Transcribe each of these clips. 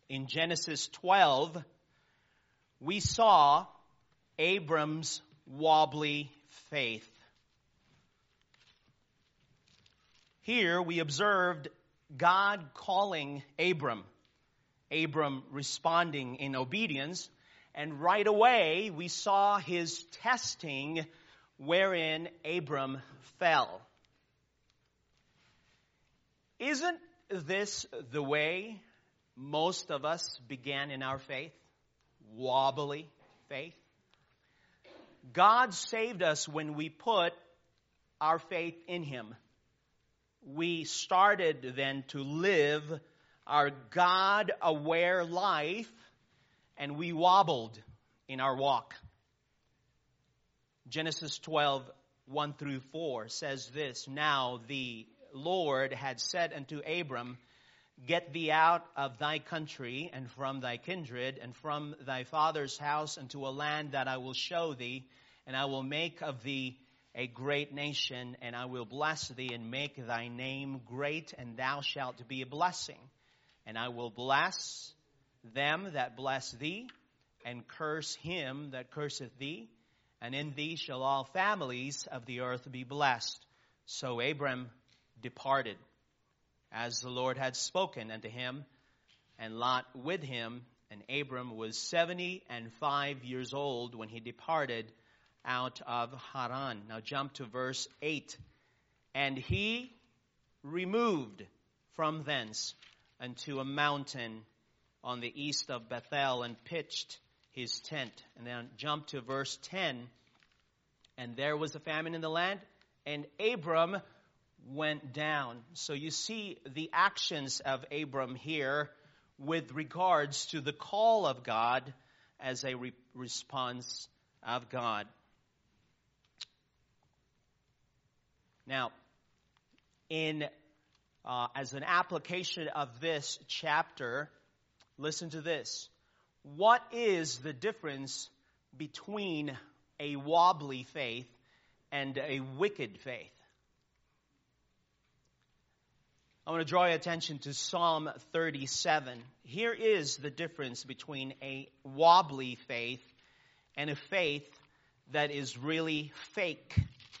In Genesis 12, we saw Abram's wobbly faith. Here we observed God calling Abram, Abram responding in obedience, and right away we saw his testing wherein Abram fell. Isn't this the way most of us began in our faith? Wobbly faith. God saved us when we put our faith in Him. We started then to live our God-aware life, and we wobbled in our walk. Genesis 12, 1 through 4 says this, "Now the Lord had said unto Abram, Get thee out of thy country, and from thy kindred, and from thy father's house, unto a land that I will show thee, and I will make of thee a great nation, and I will bless thee, and make thy name great, and thou shalt be a blessing. And I will bless them that bless thee, and curse him that curseth thee, and in thee shall all families of the earth be blessed. So Abram departed, as the Lord had spoken unto him, and Lot with him. And Abram was 75 years old when he departed out of Haran." Now jump to verse 8. "And he removed from thence unto a mountain on the east of Bethel, and pitched his tent." And then jump to verse 10. "And there was a famine in the land, and Abram went down." So you see the actions of Abram here with regards to the call of God as a response of God. Now, as an application of this chapter, listen to this. What is the difference between a wobbly faith and a wicked faith? I want to draw your attention to Psalm 37. Here is the difference between a wobbly faith and a faith that is really fake.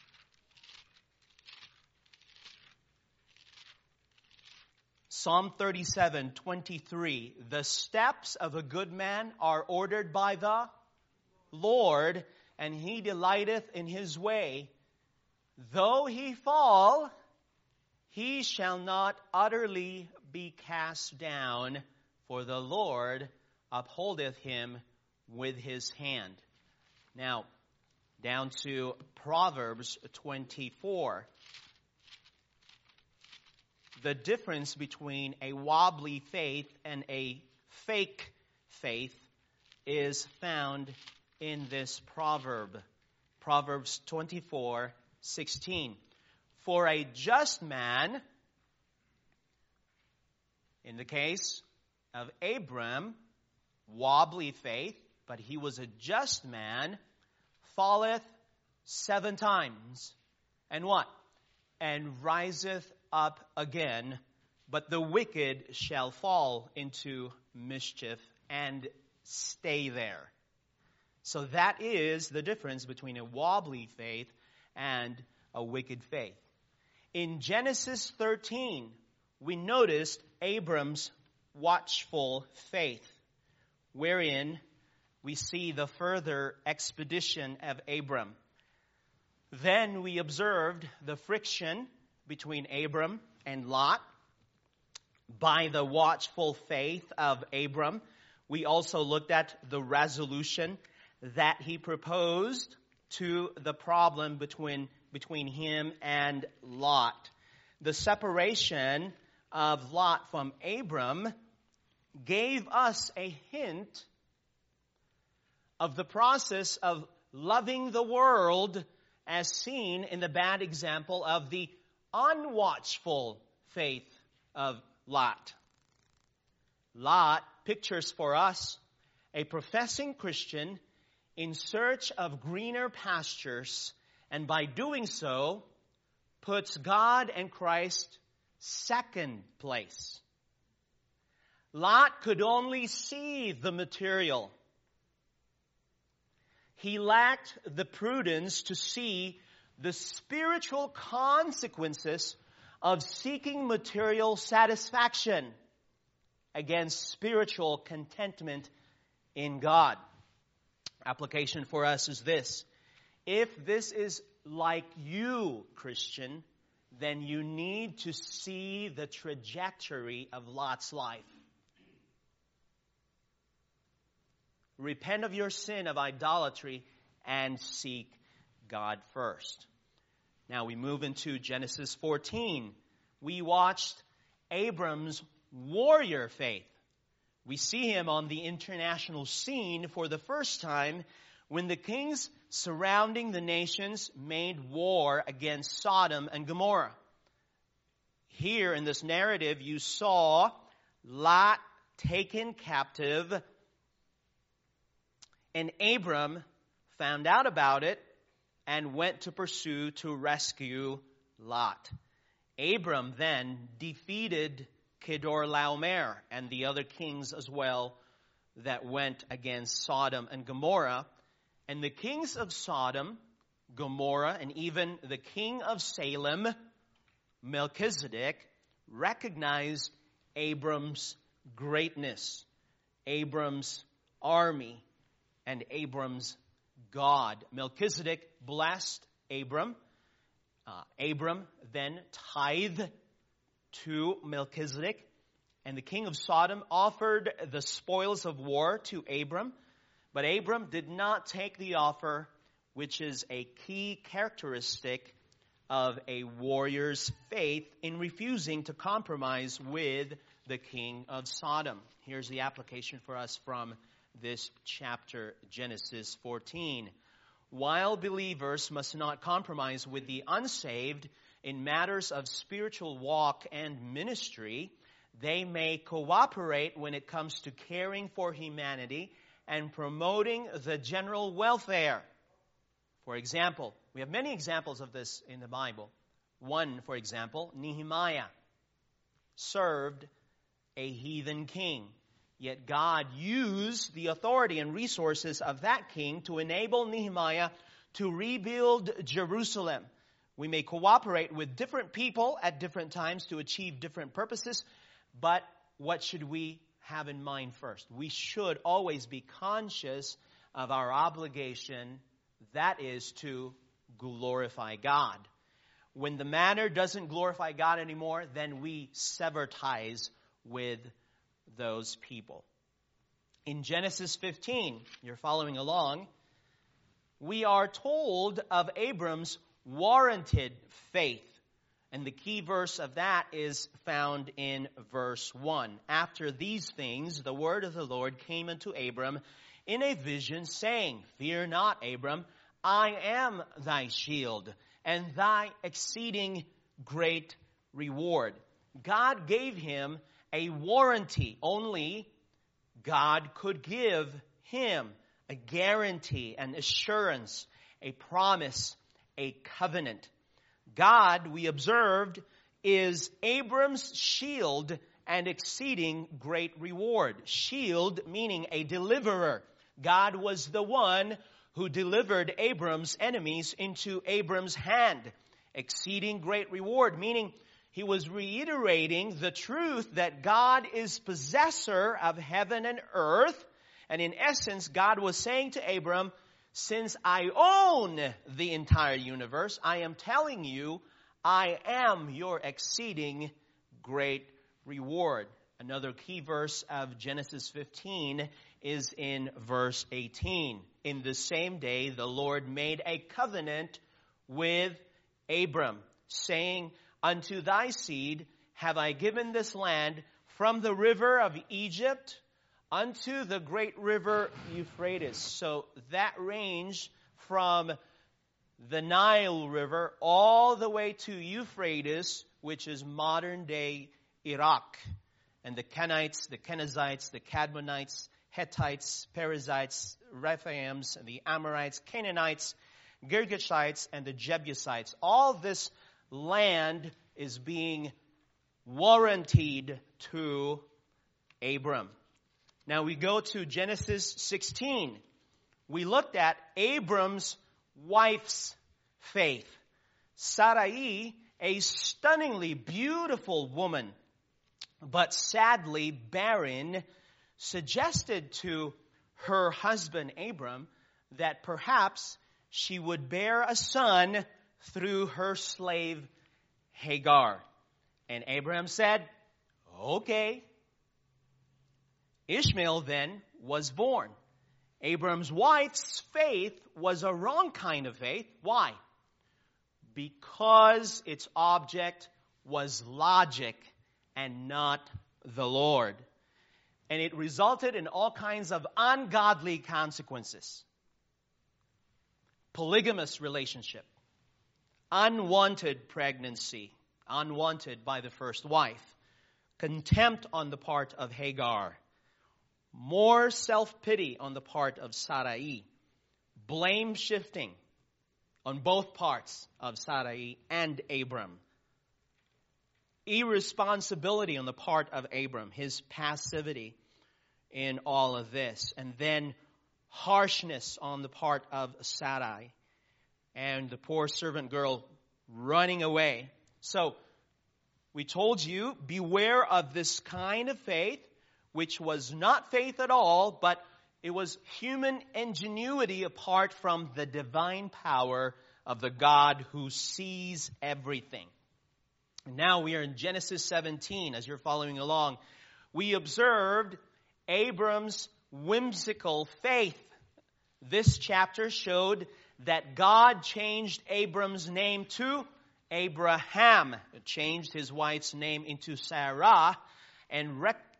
Psalm 37:23. "The steps of a good man are ordered by the Lord, and he delighteth in his way. Though he fall, he shall not utterly be cast down, for the Lord upholdeth him with his hand." Now, down to Proverbs 24. The difference between a wobbly faith and a fake faith is found in this proverb. Proverbs 24:16. "For a just man," in the case of Abram, wobbly faith, but he was a just man, "falleth 7 times, and" what? "And riseth up again, but the wicked shall fall into mischief and stay there." So that is the difference between a wobbly faith and a wicked faith. In Genesis 13, we noticed Abram's watchful faith, wherein we see the further expedition of Abram. Then we observed the friction between Abram and Lot by the watchful faith of Abram. We also looked at the resolution that he proposed to the problem between him and Lot. The separation of Lot from Abram gave us a hint of the process of loving the world as seen in the bad example of the unwatchful faith of Lot. Lot pictures for us a professing Christian in search of greener pastures, and by doing so, puts God and Christ second place. Lot could only see the material. He lacked the prudence to see the spiritual consequences of seeking material satisfaction against spiritual contentment in God. Application for us is this: if this is like you, Christian, then you need to see the trajectory of Lot's life. Repent of your sin of idolatry and seek God first. Now we move into Genesis 14. We watched Abram's warrior faith. We see him on the international scene for the first time when the kings surrounding the nations made war against Sodom and Gomorrah. Here in this narrative, you saw Lot taken captive, and Abram found out about it and went to pursue to rescue Lot. Abram then defeated Kedorlaomer and the other kings as well that went against Sodom and Gomorrah. And the kings of Sodom, Gomorrah, and even the king of Salem, Melchizedek, recognized Abram's greatness, Abram's army, and Abram's God. Melchizedek blessed Abram. Abram then tithed to Melchizedek, and the king of Sodom offered the spoils of war to Abram. But Abram did not take the offer, which is a key characteristic of a warrior's faith in refusing to compromise with the king of Sodom. Here's the application for us from this chapter, Genesis 14. While believers must not compromise with the unsaved in matters of spiritual walk and ministry, they may cooperate when it comes to caring for humanity and promoting the general welfare. For example, we have many examples of this in the Bible. One, for example, Nehemiah served a heathen king. Yet God used the authority and resources of that king to enable Nehemiah to rebuild Jerusalem. We may cooperate with different people at different times to achieve different purposes, but what should we have in mind first? We should always be conscious of our obligation, that is to glorify God. When the matter doesn't glorify God anymore, then we sever ties with those people. In Genesis 15, you're following along, we are told of Abram's warranted faith. And the key verse of that is found in verse 1. After these things, the word of the Lord came unto Abram in a vision, saying, Fear not, Abram, I am thy shield, and thy exceeding great reward. God gave him a warranty. Only God could give him a guarantee, an assurance, a promise, a covenant. God, we observed, is Abram's shield and exceeding great reward. Shield meaning a deliverer. God was the one who delivered Abram's enemies into Abram's hand. Exceeding great reward, meaning he was reiterating the truth that God is possessor of heaven and earth. And in essence, God was saying to Abram, since I own the entire universe, I am telling you, I am your exceeding great reward. Another key verse of Genesis 15 is in verse 18. In the same day, the Lord made a covenant with Abram, saying, Unto thy seed have I given this land from the river of Egypt unto the great river Euphrates. So that range from the Nile River all the way to Euphrates, which is modern day Iraq. And the Kenites, the Kenizzites, the Cadmonites, Hittites, Perizzites, Rephaims, the Amorites, Canaanites, Girgashites, and the Jebusites. All this land is being warranted to Abram. Now we go to Genesis 16. We looked at Abram's wife's faith. Sarai, a stunningly beautiful woman, but sadly barren, suggested to her husband Abram that perhaps she would bear a son through her slave Hagar. And Abraham said, okay. Ishmael then was born. Abram's wife's faith was a wrong kind of faith. Why? Because its object was logic and not the Lord. And it resulted in all kinds of ungodly consequences. Polygamous relationship, unwanted pregnancy, unwanted by the first wife, contempt on the part of Hagar, more self-pity on the part of Sarai, blame shifting on both parts of Sarai and Abram, irresponsibility on the part of Abram, his passivity in all of this, and then harshness on the part of Sarai, and the poor servant girl running away. So, we told you, beware of this kind of faith, which was not faith at all, but it was human ingenuity apart from the divine power of the God who sees everything. Now we are in Genesis 17, as you're following along. We observed Abram's whimsical faith. This chapter showed that God changed Abram's name to Abraham. It changed his wife's name into Sarah and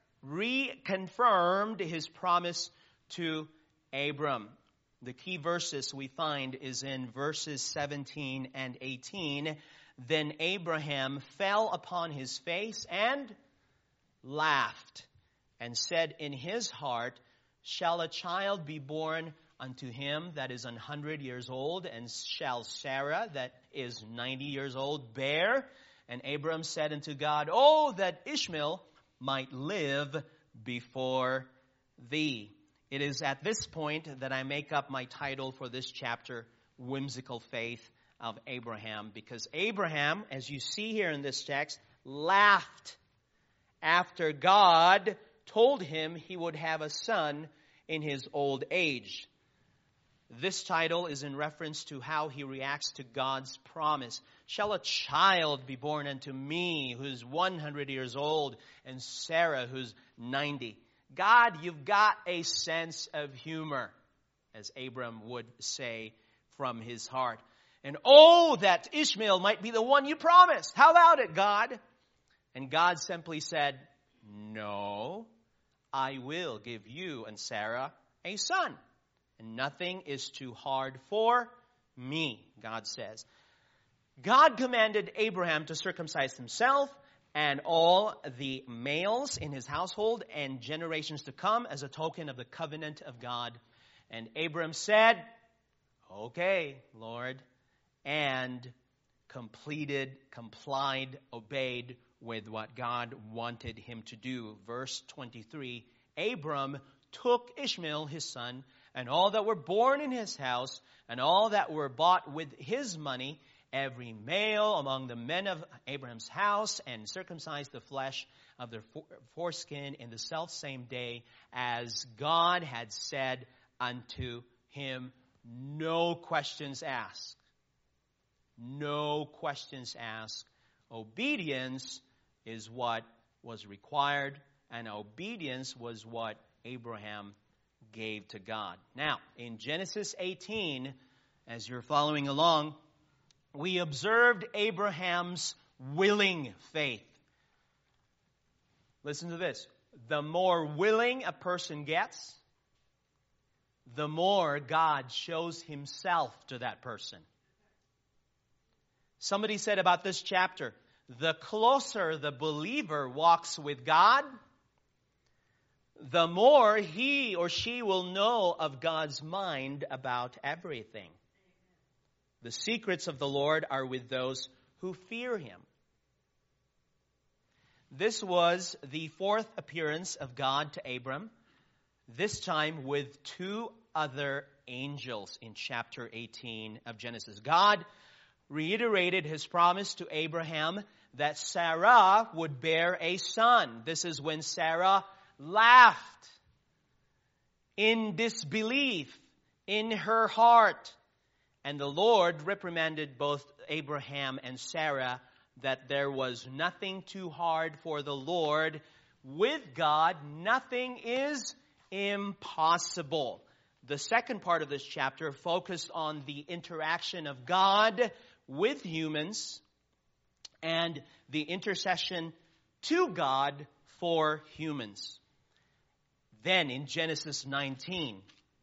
reconfirmed his promise to Abram. The key verses we find is in verses 17 and 18. Then Abraham fell upon his face and laughed and said in his heart, shall a child be born unto him that is 100 years old, and shall Sarah that is 90 years old bear? And Abram said unto God, oh, that Ishmael might live before thee. It is at this point that I make up my title for this chapter, Whimsical Faith of Abraham, because Abraham, as you see here in this text, laughed after God told him he would have a son in his old age. This title is in reference to how he reacts to God's promise. Shall a child be born unto me who's 100 years old, and Sarah who's 90? God, you've got a sense of humor, as Abram would say from his heart. And oh, that Ishmael might be the one you promised. How about it, God? And God simply said, no, I will give you and Sarah a son. And nothing is too hard for me, God says. God commanded Abraham to circumcise himself and all the males in his household and generations to come as a token of the covenant of God. And Abram said, okay, Lord, and complied, obeyed with what God wanted him to do. Verse 23, Abram took Ishmael, his son, and all that were born in his house, and all that were bought with his money, every male among the men of Abraham's house, and circumcised the flesh of their foreskin in the selfsame day, as God had said unto him. No questions asked. No questions asked. Obedience is what was required, and obedience was what Abraham gave to God. Now, in Genesis 18, as you're following along, we observed Abraham's willing faith. Listen to this. The more willing a person gets, the more God shows himself to that person. Somebody said about this chapter, the closer the believer walks with God, the more he or she will know of God's mind about everything. The secrets of the Lord are with those who fear him. This was the fourth appearance of God to Abram, this time with two other angels in chapter 18 of Genesis. God reiterated his promise to Abraham that Sarah would bear a son. This is when Sarah laughed in disbelief in her heart. And the Lord reprimanded both Abraham and Sarah that there was nothing too hard for the Lord. With God, nothing is impossible. The second part of this chapter focused on the interaction of God with humans and the intercession to God for humans. Then in Genesis 19,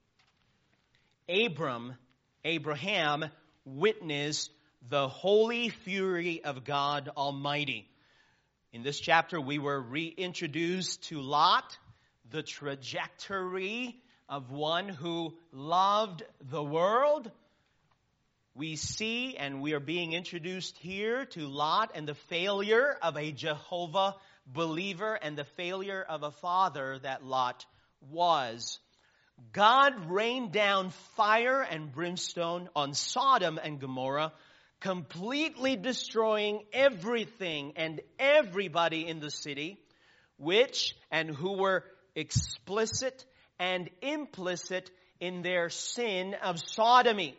Abraham witnessed the holy fury of God Almighty. In this chapter, we were reintroduced to Lot, the trajectory of one who loved the world. We see, and we are being introduced here to Lot and the failure of a Jehovah believer and the failure of a father that Lot was. God rained down fire and brimstone on Sodom and Gomorrah, completely destroying everything and everybody in the city, who were explicit and implicit in their sin of sodomy.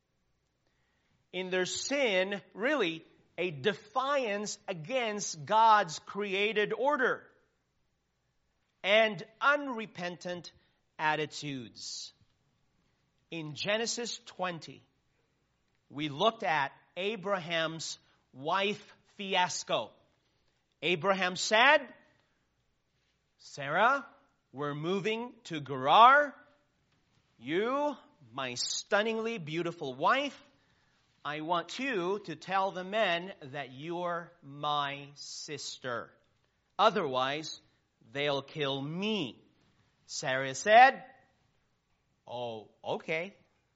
In their sin, really, a defiance against God's created order and unrepentant attitudes. In Genesis 20, we looked at Abraham's wife fiasco. Abraham said, Sarah, we're moving to Gerar. You, my stunningly beautiful wife, I want you to tell the men that you're my sister. Otherwise, they'll kill me. Sarah said, oh, okay.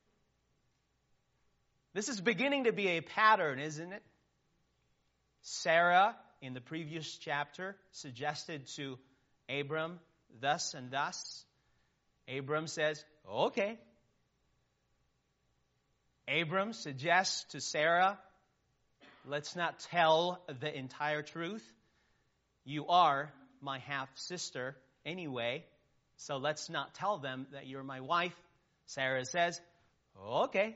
This is beginning to be a pattern, isn't it? Sarah, in the previous chapter, suggested to Abram, thus and thus. Abram says, okay. Abram suggests to Sarah, let's not tell the entire truth. You are my half-sister anyway, so let's not tell them that you're my wife. Sarah says, okay.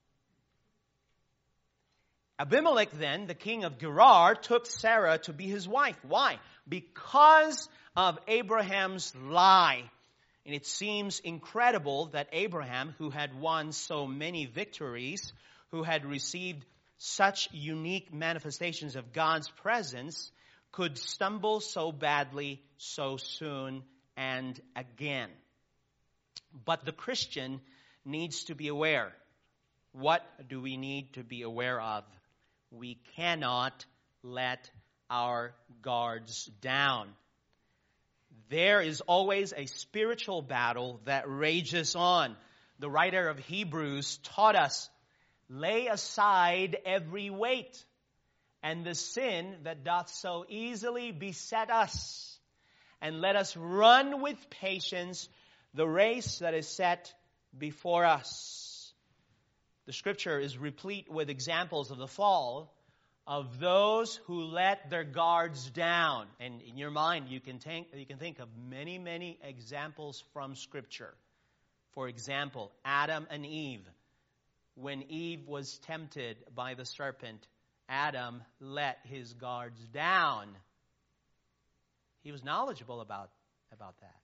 Abimelech then, the king of Gerar, took Sarah to be his wife. Why? Because of Abraham's lie. And it seems incredible that Abraham, who had won so many victories, who had received such unique manifestations of God's presence, could stumble so badly so soon and again. But the Christian needs to be aware. What do we need to be aware of? We cannot let our guards down. There is always a spiritual battle that rages on. The writer of Hebrews taught us, lay aside every weight and the sin that doth so easily beset us, and let us run with patience the race that is set before us. The scripture is replete with examples of the fall of those who let their guards down. And in your mind, you can think of many, many examples from Scripture. For example, Adam and Eve. When Eve was tempted by the serpent, Adam let his guards down. He was knowledgeable about that.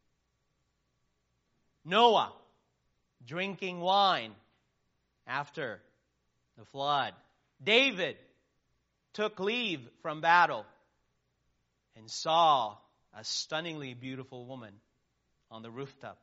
Noah, drinking wine after the flood. David took leave from battle and saw a stunningly beautiful woman on the rooftop.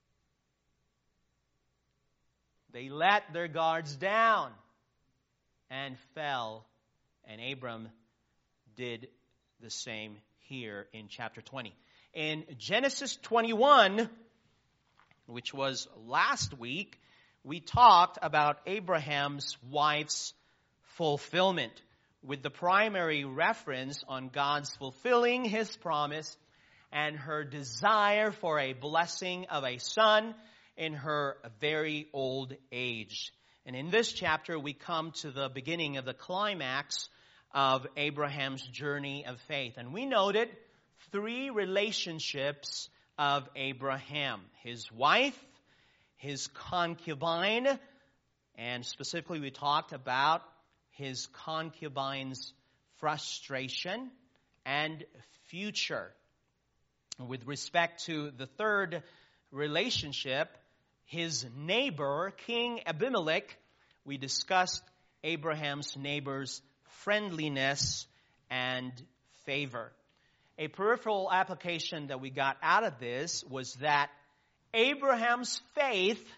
They let their guards down and fell, and Abram did the same here in chapter 20. In Genesis 21, which was last week, we talked about Abraham's wife's fulfillment. with the primary reference on God's fulfilling His promise and her desire for a blessing of a son in her very old age. And in this chapter, we come to the beginning of the climax of Abraham's journey of faith. And we noted 3 relationships of Abraham: his wife, his concubine, and specifically we talked about his concubine's frustration and future. With respect to the third relationship, his neighbor, King Abimelech, we discussed Abraham's neighbor's friendliness and favor. A peripheral application that we got out of this was that Abraham's faith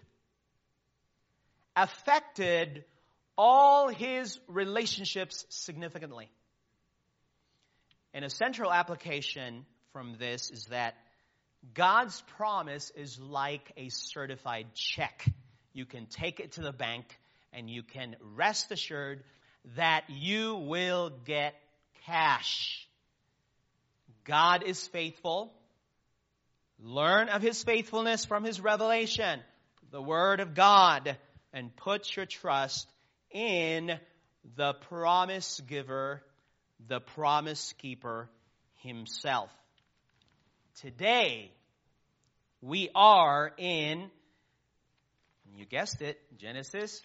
affected all his relationships significantly. And a central application from this is that God's promise is like a certified check. You can take it to the bank and you can rest assured that you will get cash. God is faithful. Learn of His faithfulness from His revelation, the Word of God, and put your trust in the promise giver, the promise keeper Himself. Today, we are in, you guessed it, Genesis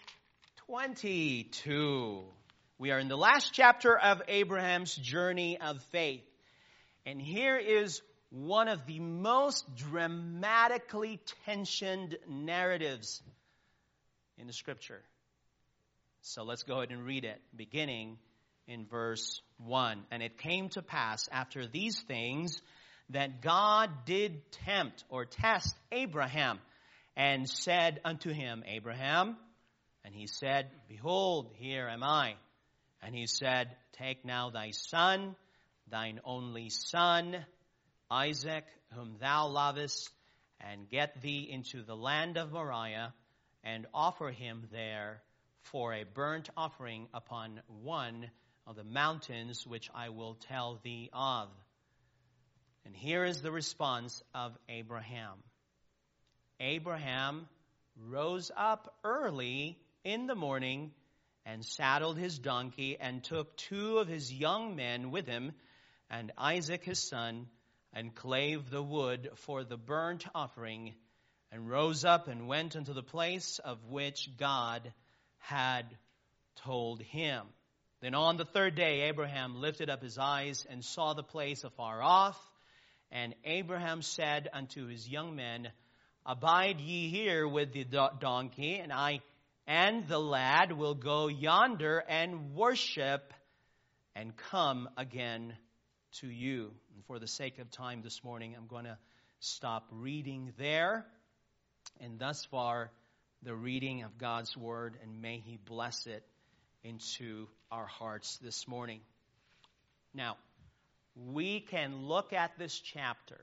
22. We are in the last chapter of Abraham's journey of faith. And here is one of the most dramatically tensioned narratives in the Scripture. So let's go ahead and read it, beginning in verse 1. And it came to pass after these things that God did tempt or test Abraham and said unto him, Abraham, and he said, Behold, here am I. And he said, Take now thy son, thine only son, Isaac, whom thou lovest, and get thee into the land of Moriah, and offer him there for a burnt offering upon one of the mountains which I will tell thee of. And here is the response of Abraham. Abraham rose up early in the morning and saddled his donkey and took 2 of his young men with him and Isaac his son, and clave the wood for the burnt offering, and rose up and went unto the place of which God had told him. Then on the 3rd day Abraham lifted up his eyes and saw the place afar off. And Abraham said unto his young men, Abide ye here with the donkey, and I and the lad will go yonder and worship, and come again to you. And for the sake of time this morning, I'm going to stop reading there. And thus far, the reading of God's Word, and may He bless it into our hearts this morning. Now, we can look at this chapter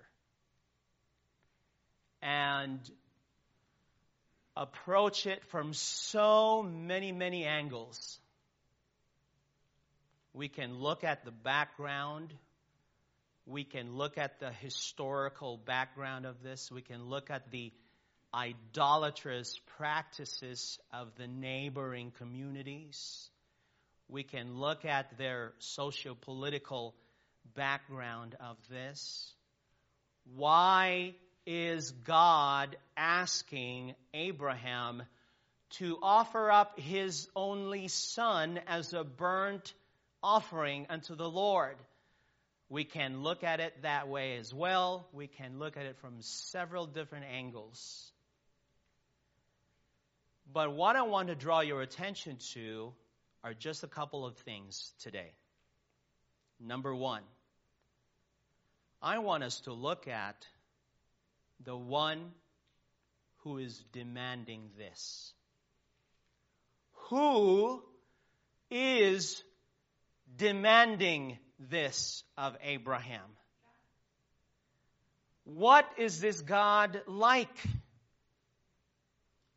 and approach it from so many angles. We can look at the background. We can look at the historical background of this. We can look at the idolatrous practices of the neighboring communities. We can look at their socio-political background of this. Why is God asking Abraham to offer up his only son as a burnt offering unto the Lord? We can look at it that way as well. We can look at it from several different angles. But what I want to draw your attention to are just a couple of things today. Number 1, I want us to look at the one who is demanding this. Who is demanding this of Abraham? What is this God like?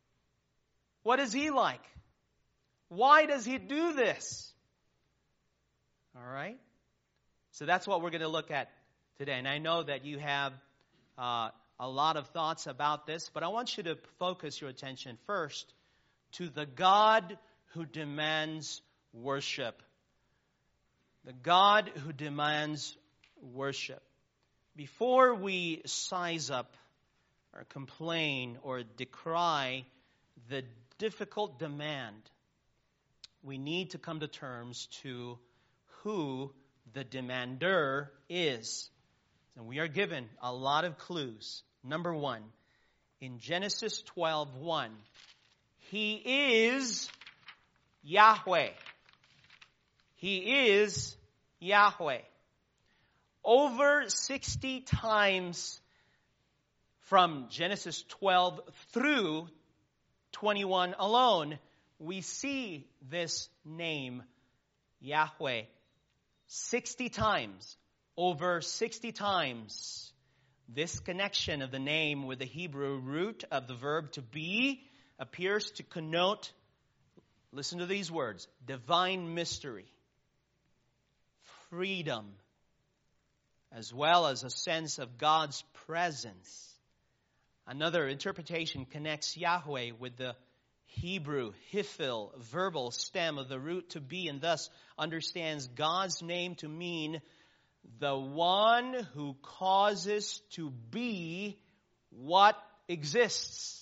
What is He like? Why does He do this? All right? So that's what we're going to look at today. And I know that you have a lot of thoughts about this, but I want you to focus your attention first to the God who demands worship. The God who demands worship. Before we size up or complain or decry the difficult demand, we need to come to terms to who the demander is. And we are given a lot of clues. Number one, in Genesis 12:1, He is Yahweh. He is Yahweh. Over 60 times from Genesis 12 through 21 alone, we see this name, Yahweh. 60 times. Over 60 times. This connection of the name with the Hebrew root of the verb to be appears to connote, listen to these words, divine mystery, freedom, as well as a sense of God's presence. Another interpretation connects Yahweh with the Hebrew hifil verbal stem of the root to be, and thus understands God's name to mean the one who causes to be what exists.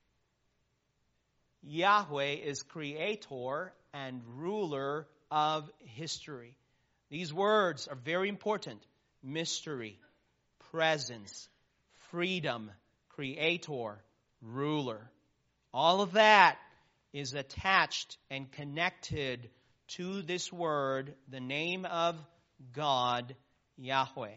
Yahweh is creator and ruler of history. These words are very important. Mystery, presence, freedom, creator, ruler. All of that is attached and connected to this word, the name of God, Yahweh.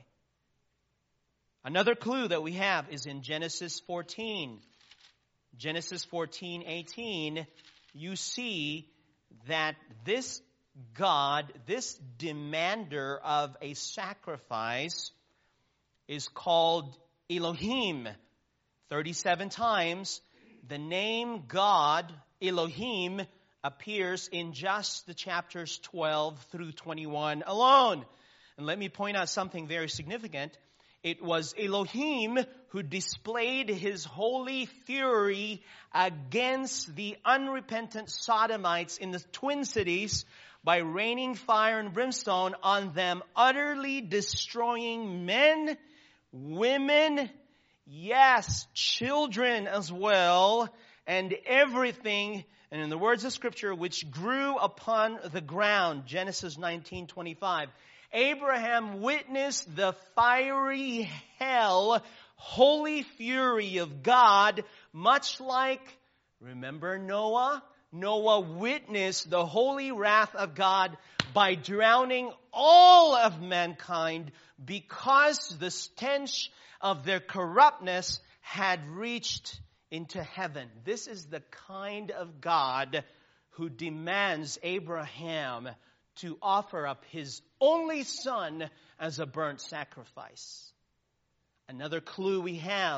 Another clue that we have is in Genesis 14. Genesis 14:18, you see that this God, this demander of a sacrifice, is called Elohim. 37 times, the name God, Elohim, appears in just the chapters 12 through 21 alone. And let me point out something very significant. It was Elohim who displayed his holy fury against the unrepentant Sodomites in the Twin Cities by raining fire and brimstone on them, utterly destroying men, women, yes, children as well, and everything, and in the words of Scripture, which grew upon the ground. Genesis 19:25. Abraham witnessed the fiery hell, holy fury of God, much like, remember Noah? Noah witnessed the holy wrath of God by drowning all of mankind because the stench of their corruptness had reached into heaven. This is the kind of God who demands Abraham to offer up his only son as a burnt sacrifice. Another clue we have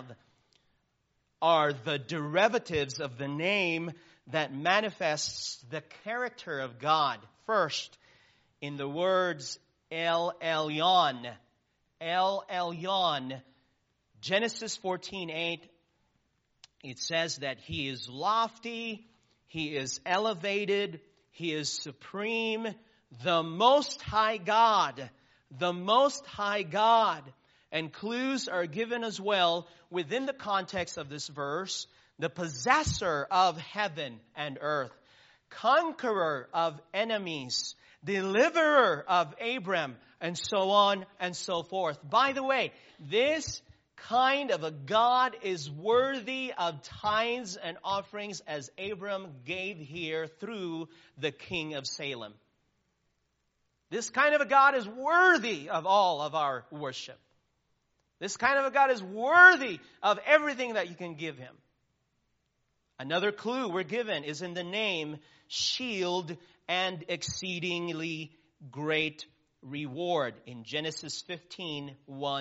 are the derivatives of the name that manifests the character of God. First, in the words El Elyon. El Elyon. Genesis 14:8, it says that He is lofty, He is elevated, He is supreme, the Most High God. The Most High God. And clues are given as well within the context of this verse. The possessor of heaven and earth. Conqueror of enemies. Deliverer of Abram. And so on and so forth. By the way, this kind of a God is worthy of tithes and offerings as Abram gave here through the king of Salem. This kind of a God is worthy of all of our worship. This kind of a God is worthy of everything that you can give Him. Another clue we're given is in the name shield and exceedingly great reward in Genesis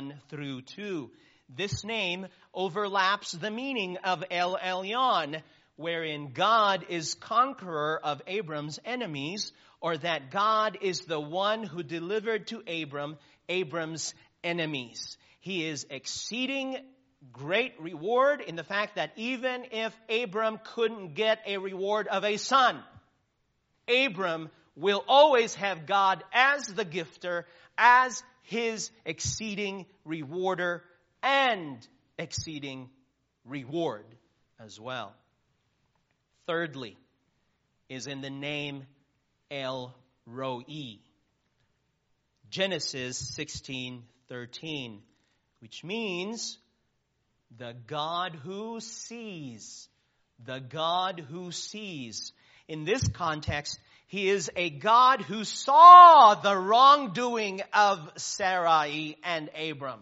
15:1-2. This name overlaps the meaning of El Elyon, wherein God is conqueror of Abram's enemies, or that God is the one who delivered to Abram's enemies. He is exceeding great reward in the fact that even if Abram couldn't get a reward of a son, Abram will always have God as the gifter, as his exceeding rewarder and exceeding reward as well. Thirdly, is in the name El Roi. Genesis 16:13, which means the God who sees. The God who sees. In this context, he is a God who saw the wrongdoing of Sarai and Abram.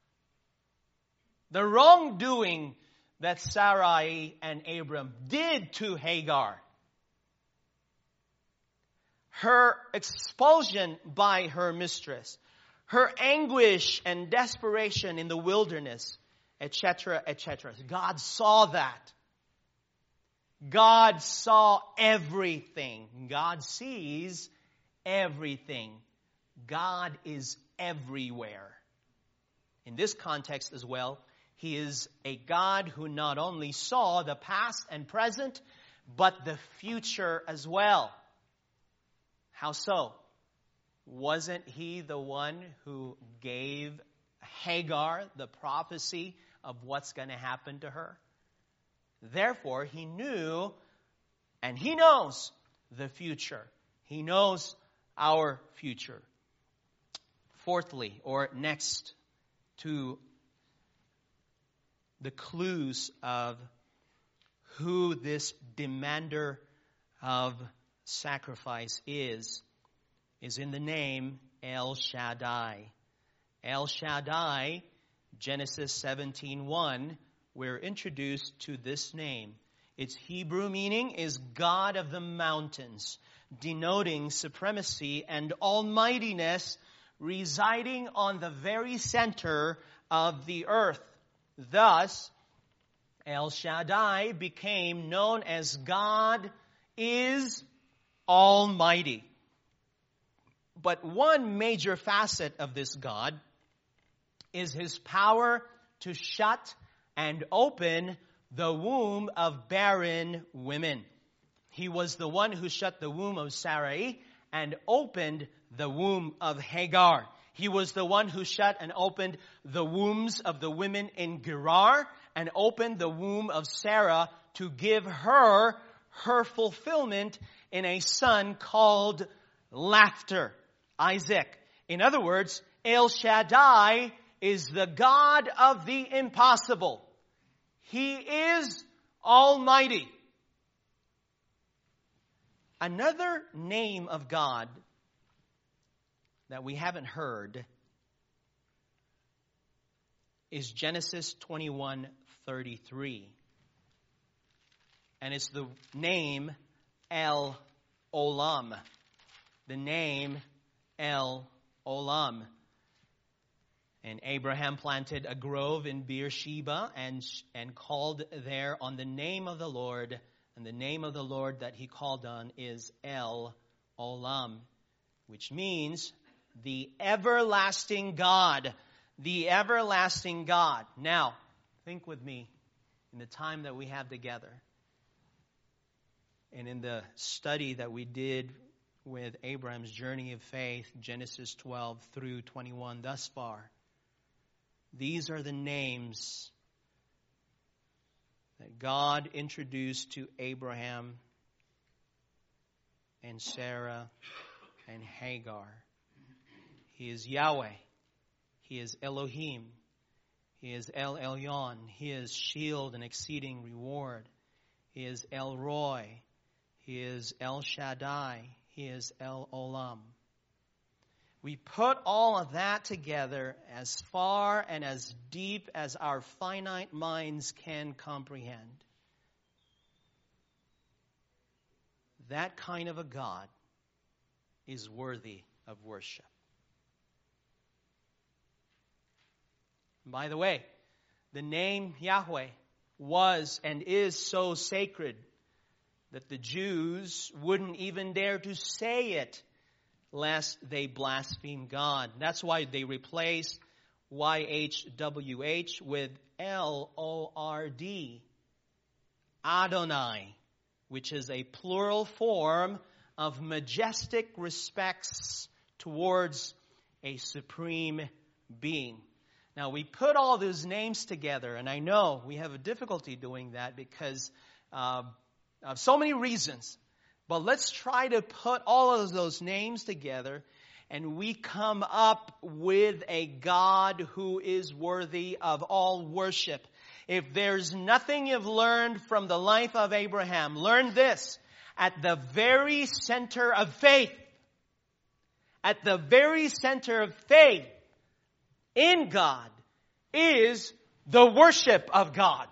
The wrongdoing that Sarai and Abram did to Hagar. Her expulsion by her mistress. Her anguish and desperation in the wilderness, etc., etc. God saw that. God saw everything. God sees everything. God is everywhere. In this context as well, he is a God who not only saw the past and present, but the future as well. How so? Wasn't he the one who gave Hagar the prophecy of what's going to happen to her? Therefore, he knew and he knows the future. He knows our future. Fourthly, or next to the clues of who this demander of sacrifice is in the name El Shaddai. El Shaddai, Genesis 17:1, we're introduced to this name. Its Hebrew meaning is God of the mountains, denoting supremacy and almightiness residing on the very center of the earth. Thus, El Shaddai became known as God is Almighty. But one major facet of this God is his power to shut and open the womb of barren women. He was the one who shut the womb of Sarai and opened the womb of Hagar. He was the one who shut and opened the wombs of the women in Gerar and opened the womb of Sarah to give her fulfillment in a son called Laughter, Isaac. In other words, El Shaddai is the God of the impossible. He is Almighty. Another name of God that we haven't heard is Genesis 21:33. And it's the name El Olam. The name El Olam. And Abraham planted a grove in Beersheba and called there on the name of the Lord. And the name of the Lord that he called on is El Olam, which means the everlasting God. The everlasting God. Now, think with me in the time that we have together and in the study that we did with Abraham's journey of faith, Genesis 12 through 21 thus far. These are the names that God introduced to Abraham and Sarah and Hagar. He is Yahweh. He is Elohim. He is El Elyon. He is shield and exceeding reward. He is El Roi. He is El Shaddai. He is El Olam. We put all of that together as far and as deep as our finite minds can comprehend. That kind of a God is worthy of worship. By the way, the name Yahweh was and is so sacred that the Jews wouldn't even dare to say it lest they blaspheme God. That's why they replaced YHWH with LORD, Adonai, which is a plural form of majestic respects towards a supreme being. Now, we put all those names together, and I know we have a difficulty doing that because of so many reasons. But let's try to put all of those names together, and we come up with a God who is worthy of all worship. If there's nothing you've learned from the life of Abraham, learn this. At the very center of faith, in God is the worship of God.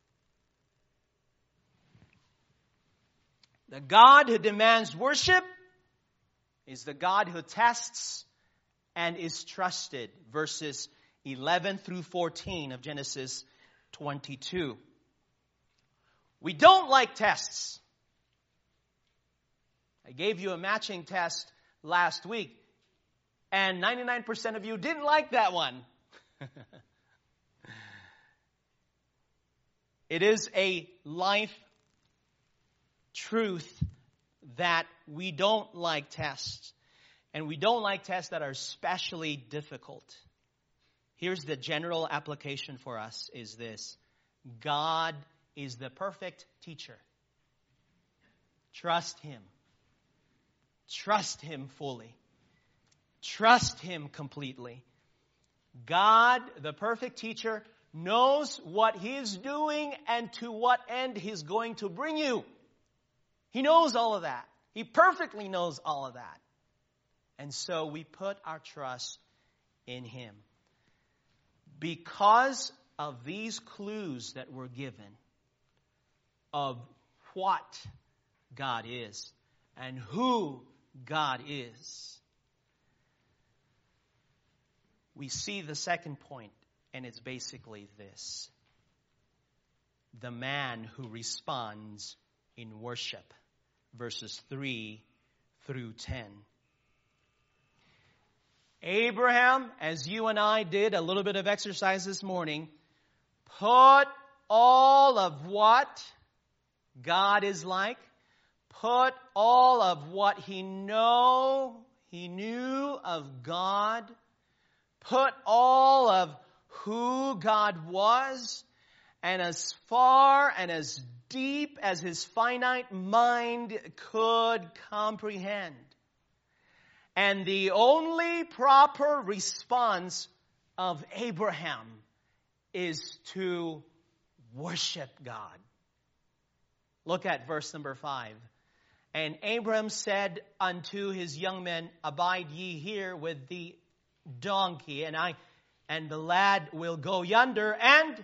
The God who demands worship is the God who tests and is trusted. Verses 11 through 14 of Genesis 22. We don't like tests. I gave you a matching test last week, and 99% of you didn't like that one. It is a life truth that we don't like tests. And we don't like tests that are especially difficult. Here's the general application for us is this. God is the perfect teacher. Trust Him. Trust Him fully. Trust Him completely. God, the perfect teacher, knows what He is doing and to what end He's going to bring you. He knows all of that. He perfectly knows all of that. And so we put our trust in Him. Because of these clues that were given of what God is and who God is, we see the second point, and it's basically this. The man who responds in worship. Verses 3 through 10. Abraham, as you and I did a little bit of exercise this morning, put all of what God is like, put all of what he knew of God, put all of who God was, and as far and as deep as his finite mind could comprehend. And the only proper response of Abraham is to worship God. Look at verse number 5. And Abraham said unto his young men, Abide ye here with the donkey, and the lad will go yonder and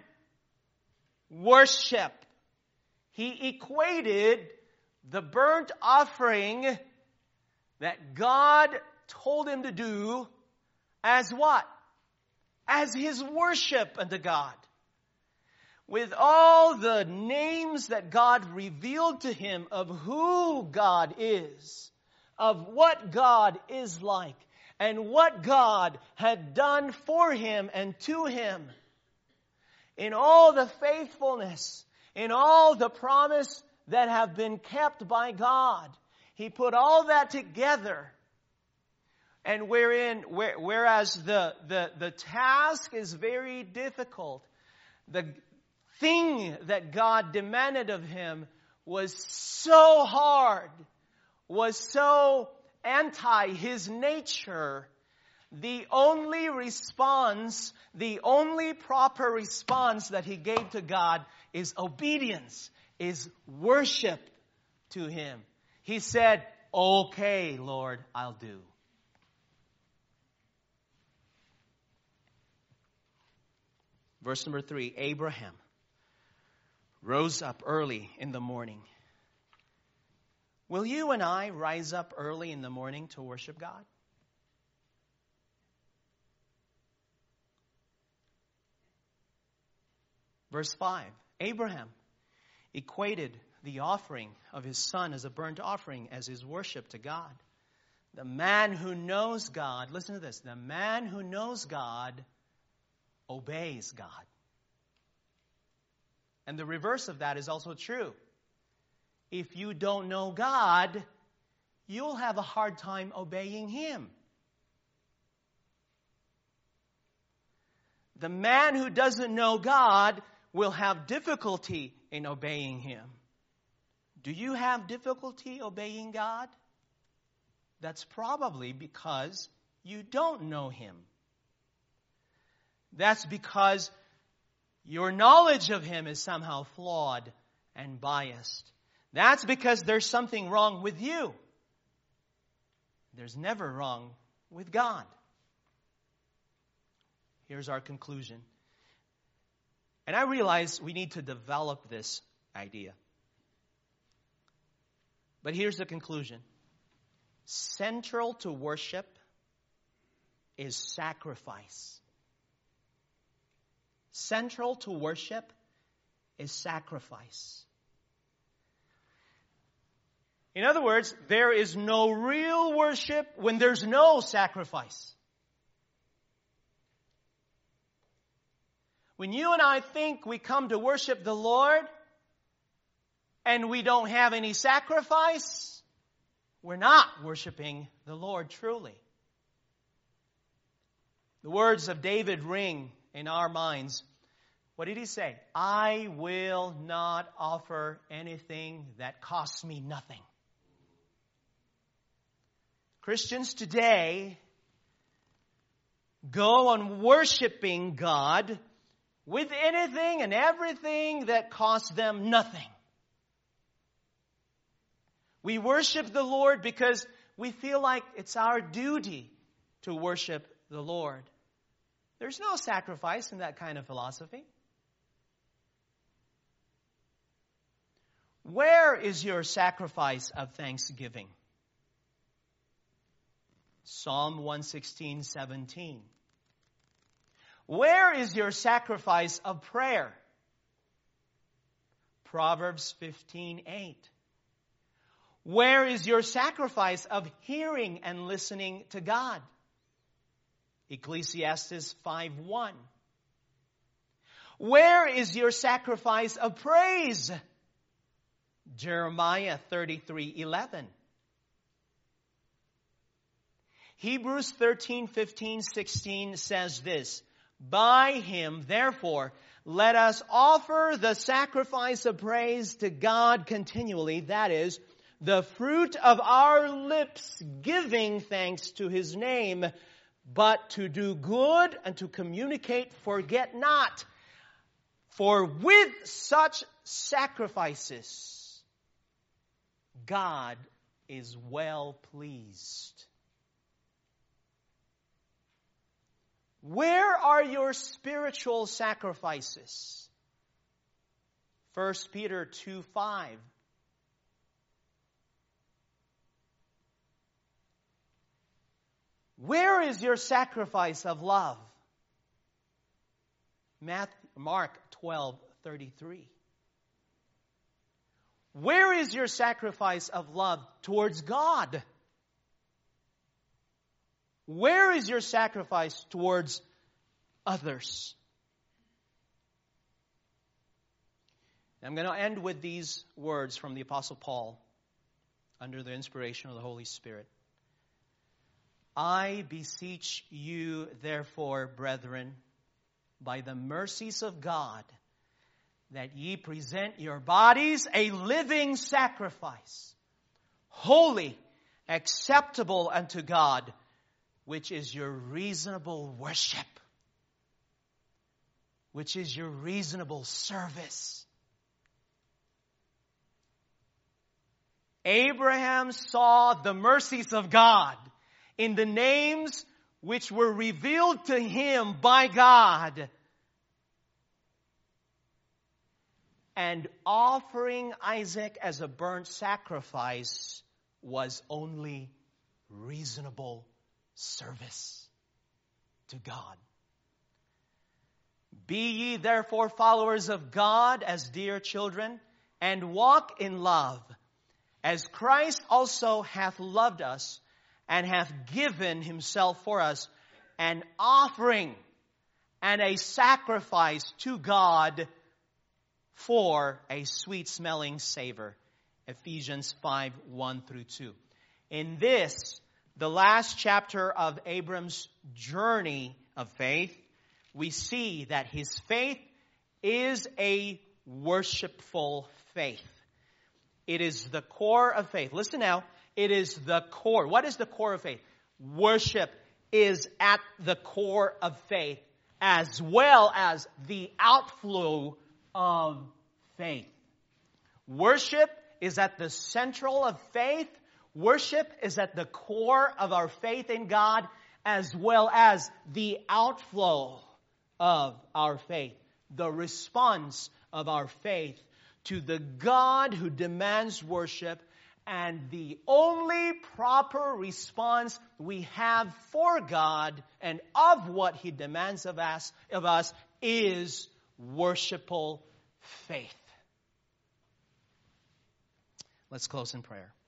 worship. He equated the burnt offering that God told him to do as what? As his worship unto God. With all the names that God revealed to him of who God is, of what God is like, and what God had done for him and to him, in all the faithfulness, in all the promise that have been kept by God. He put all that together. And whereas the task is very difficult, the thing that God demanded of him was so hard, was so anti his nature. The only response, the only proper response that he gave to God is obedience, is worship to him. He said, okay, Lord, I'll do. Verse number 3, Abraham rose up early in the morning. Will you and I rise up early in the morning to worship God? Verse 5, Abraham equated the offering of his son as a burnt offering as his worship to God. The man who knows God, listen to this, the man who knows God obeys God. And the reverse of that is also true. If you don't know God, you'll have a hard time obeying Him. The man who doesn't know God will have difficulty in obeying Him. Do you have difficulty obeying God? That's probably because you don't know Him. That's because your knowledge of Him is somehow flawed and biased. That's because there's something wrong with you. There's never wrong with God. Here's our conclusion. And I realize we need to develop this idea. But here's the conclusion. Central to worship is sacrifice. Central to worship is sacrifice. In other words, there is no real worship when there's no sacrifice. When you and I think we come to worship the Lord and we don't have any sacrifice, we're not worshiping the Lord truly. The words of David ring in our minds. What did he say? I will not offer anything that costs me nothing. Christians today go on worshiping God with anything and everything that costs them nothing. We worship the Lord because we feel like it's our duty to worship the Lord. There's no sacrifice in that kind of philosophy. Where is your sacrifice of thanksgiving? Psalm 116:17. Where is your sacrifice of prayer? Proverbs 15:8. Where is your sacrifice of hearing and listening to God? Ecclesiastes 5:1. Where is your sacrifice of praise? Jeremiah 33:11. Hebrews 13:15-16 says this, by Him, therefore, let us offer the sacrifice of praise to God continually, that is, the fruit of our lips giving thanks to His name, but to do good and to communicate forget not. For with such sacrifices, God is well pleased. Where are your spiritual sacrifices? 1 Peter 2:5. Where is your sacrifice of love? Mark 12:33. Where is your sacrifice of love towards God? Where is your sacrifice towards others? I'm going to end with these words from the Apostle Paul under the inspiration of the Holy Spirit. I beseech you, therefore, brethren, by the mercies of God, that ye present your bodies a living sacrifice, holy, acceptable unto God, which is your reasonable worship, which is your reasonable service. Abraham saw the mercies of God in the names which were revealed to him by God. And offering Isaac as a burnt sacrifice was only reasonable service to God. Be ye therefore followers of God as dear children, and walk in love, as Christ also hath loved us, and hath given himself for us, an offering and a sacrifice to God for a sweet-smelling savor. Ephesians 5, 1 through 2. In this, the last chapter of Abram's journey of faith, we see that his faith is a worshipful faith. It is the core of faith. Listen now. It is the core. What is the core of faith? Worship is at the core of faith, as well as the outflow of faith. Worship is at the central of faith. Worship is at the core of our faith in God, as well as the outflow of our faith, the response of our faith to the God who demands worship. And the only proper response we have for God and of what He demands of us is worshipful faith. Let's close in prayer.